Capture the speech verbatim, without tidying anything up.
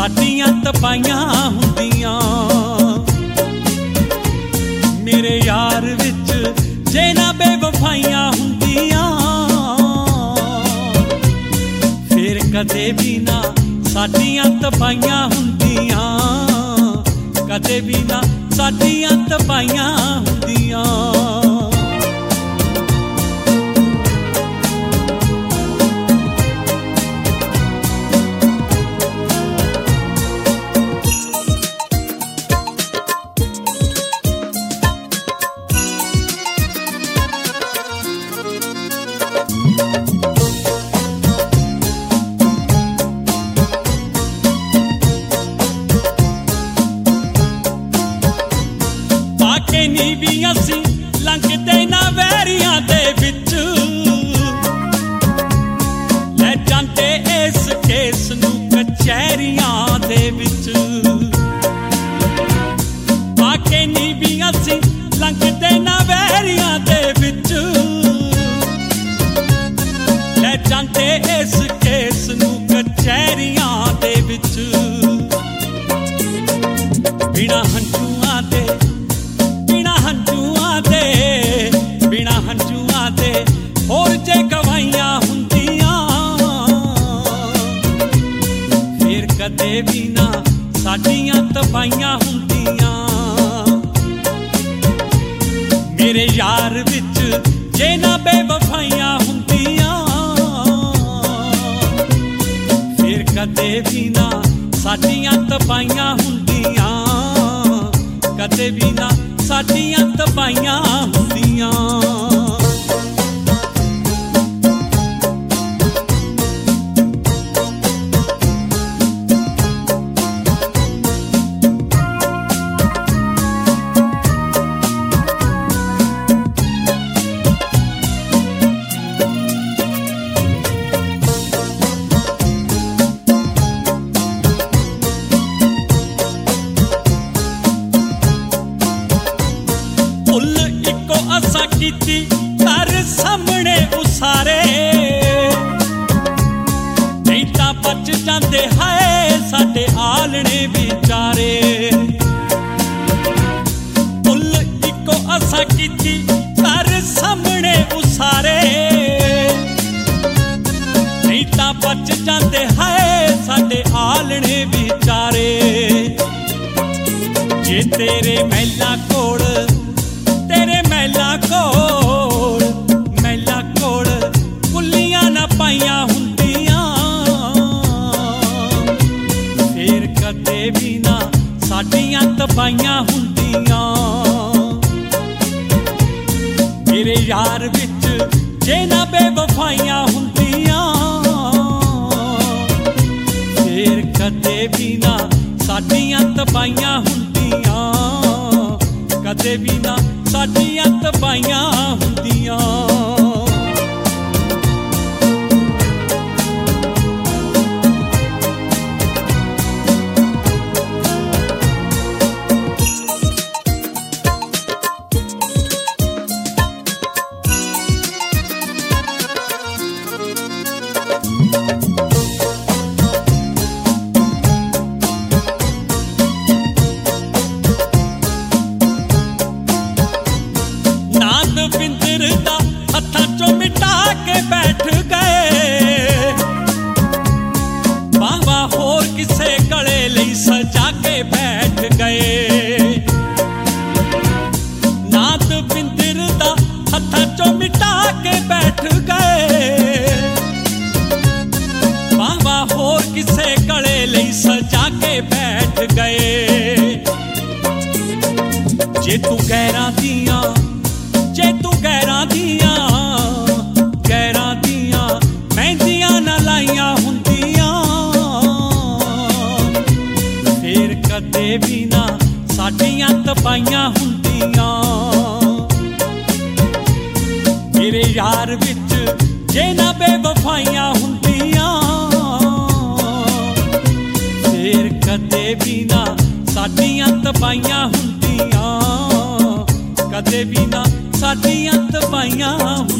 साडियां तपाइयां हुंदियां। मेरे यार विच जे ना बेवफाइयां हुंदियां, फिर कदे भी ना साडियां तपाइयां हुंदियां, कदे भी ना साडियां तपाइयां हुंदियां। नी भी असी लंघदे ना वैरियां दे विच, ले जांदे इस केस नूं कचहरियां दे विच। बाके नी भी असी लंघदे ना वैरियां दे विच, ले जांदे इस केस नूं कचहरियां दे विच। बिना हंझुआं दे हंझुआं दे बिना हंझुआं दे होर जे गवाइयां हुंदियां, फिर कदे भी ना साडियां तपाइयां हुंदियां। मेरे यार विच जे ना बेवफाइयां हुंदियां, फिर कदे भी ना साडियां तपाइयां हुंदियां, कदे भी ना साडियां तपाइयां हुंदियां। असा कीती घर सामने उसारे, नहीं तां बच जांदे हाय साडे आलणे विचारे। फुल इको असा कीती घर सामने उसारे, नहीं तां बच जांदे हाय साडे आलणे विचारे। जे तेरे महला कोल तेरे महला कोल महला कोल कुल्लियां ना पाइयां हुंदियां, फिर कदे भी ना साडियां तपाइयां हुंदियां। मेरे यार विच जे ना बेवफाइयां हुंदियां, फिर कदे भी ना साडियां तपाइयां हुंदियां, कदे भी ना साडियां तपाइयां हुंदियां। बिंदर दा हत्थां चों मिटा के बैठ गए, बावा होर किसे गले लई सजा के बैठ गए। नाथ बिंदर दा हत्थां चों मिटा के बैठ गए, बावा होर किसे गले लई सजा के बैठ गए। जे तू गैरां दियां जे तू गैरां दियां गैरां दियां मेहंदियां ना लाइयां हुंदियां, फिर कदे भी ना साडियां तपाइयां हुंदियां। मेरे यार विच जे ना बेवफाइयां हुंदियां, फिर कदे भी ना साडियां तपाइयां हुंदियां, कदे भी ना साडियां तपाइयां।